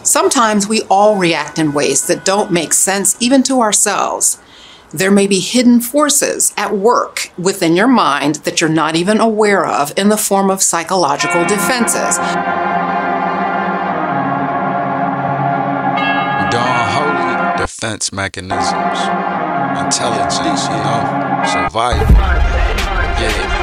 Sometimes we all react in ways that don't make sense even to ourselves. There may be hidden forces at work within your mind that you're not even aware of in the form of psychological defenses. Dawn holy defense mechanisms, intelligence, survival. Yeah.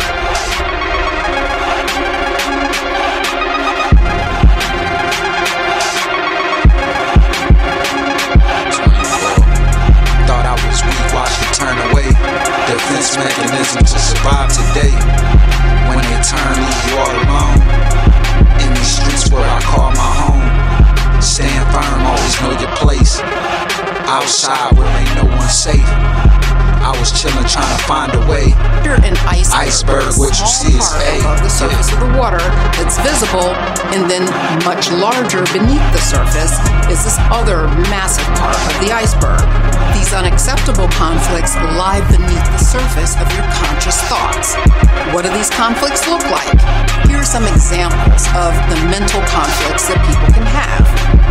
Defense mechanism to survive today. When they turn, leave you all alone. In these streets where I call my home. Stand firm, always know your place. Outside where ain't no one safe. I was chillin' trying to find a way. You're an iceberg, what you see is above the surface of the water that's visible, and then much larger beneath the surface is this other massive part of the iceberg. These unacceptable conflicts lie beneath the surface of your conscious thoughts. What do these conflicts look like? Here are some examples of the mental conflicts that people can have.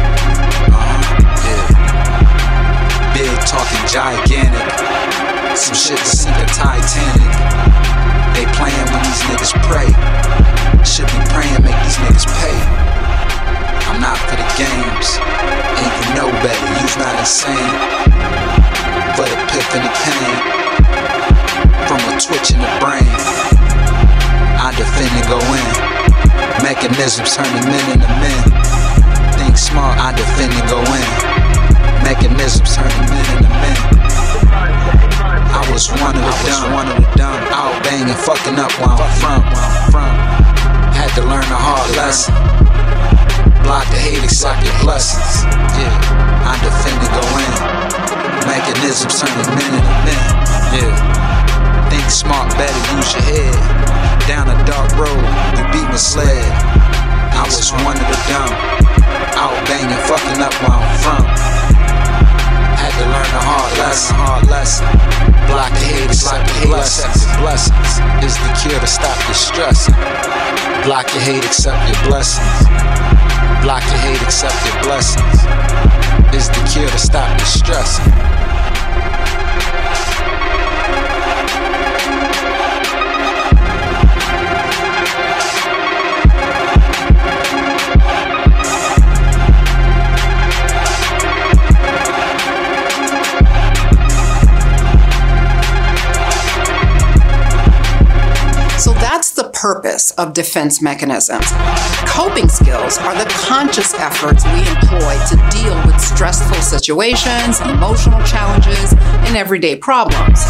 Big talking gigantic. Some shit to sink a Titanic. They playin' when these niggas pray. Should be prayin', make these niggas pay. I'm not for the games. And you know better, you's not insane. But epiphany pain from a twitch in the brain. I defend and go in. Mechanisms turning men into men. Think smart, I defend and go in. Mechanisms turning men into men. I was one of the dumb, out banging, fucking up where I'm from. Had to learn a hard lesson. Block the hate, accept your blessings. Yeah, I defend and go in. Mechanisms turning men into men. Yeah, think smart, better use your head. Down a dark road, you be misled. I was one of the dumb, out banging, fucking up where I'm from. Had to learn a hard lesson. Block the hate, accept your blessings. Is the cure to stop your stressing. Block your hate, accept your blessings. Block your hate, accept your blessings. Is the cure to stop your stressing. That's the purpose of defense mechanisms. Coping skills are the conscious efforts we employ to deal with stressful situations, emotional challenges, and everyday problems.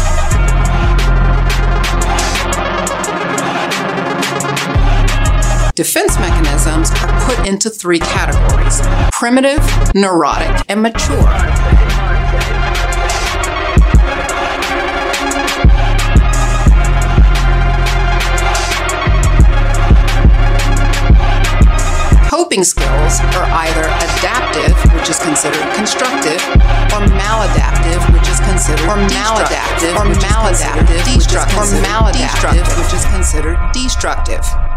Defense mechanisms are put into three categories: primitive, neurotic, and mature. Coping skills are either adaptive, which is considered constructive, or maladaptive, which is considered destructive, which is considered destructive.